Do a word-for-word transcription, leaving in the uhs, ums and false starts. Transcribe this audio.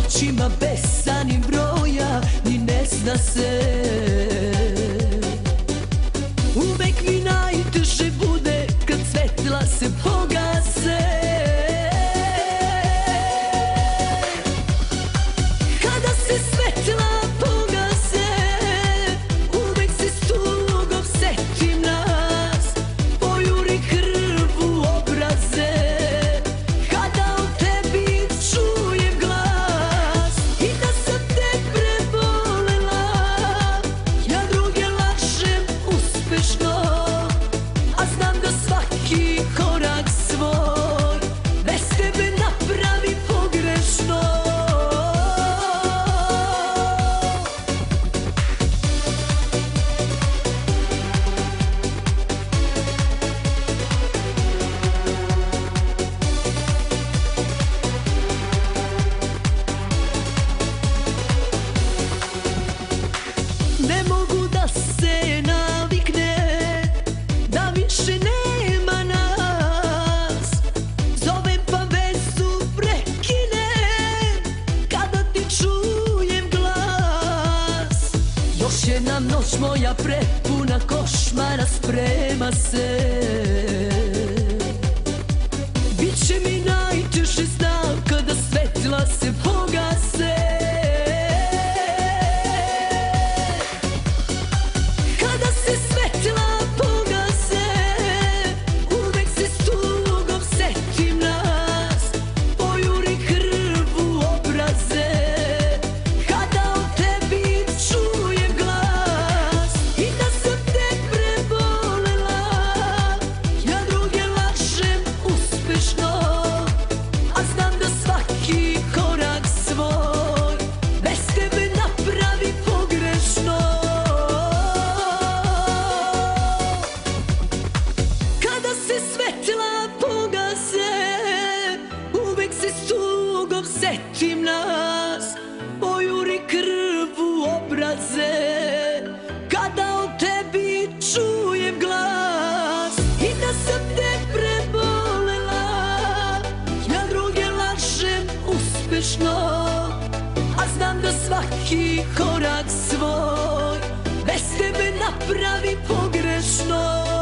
noćima bez sani broja, ni ne zna se. Uvek mi najteže bude kad svetla se pogase. Kada se svetla pogase, uvek se s tugom setim nas, pojuri krv u obraze. Kada o tebi čujem glas i da sam te prebolela, ja druge lažem uspešno, a znam da svaki korak svoj bez tebe napravi pogrešno. Ne mogu da se navikne da više nema nas, zovem pa vezu prekinem kada ti čujem glas. Još jedna noć moja prepuna košmara sprema se. Biće mi najteže, znam, kada svetla se pogase. Kada se svetla pogase, uvek se s tugom setim nas, pojuri krv u obraze. Kada o tebi čujem glas i da sam te prebolela, ja druge lažem uspešno, a znam da svaki korak svoj bez tebe napravi pogrešno. Kada se svetla pogase, uvek se s tugom setim nas, pojuri krv u obraze. Kada o tebi čujem glas i da sam te prebolela, ja druge lažem uspešno, a znam da svaki korak svoj bez tebe napravi pogrešno.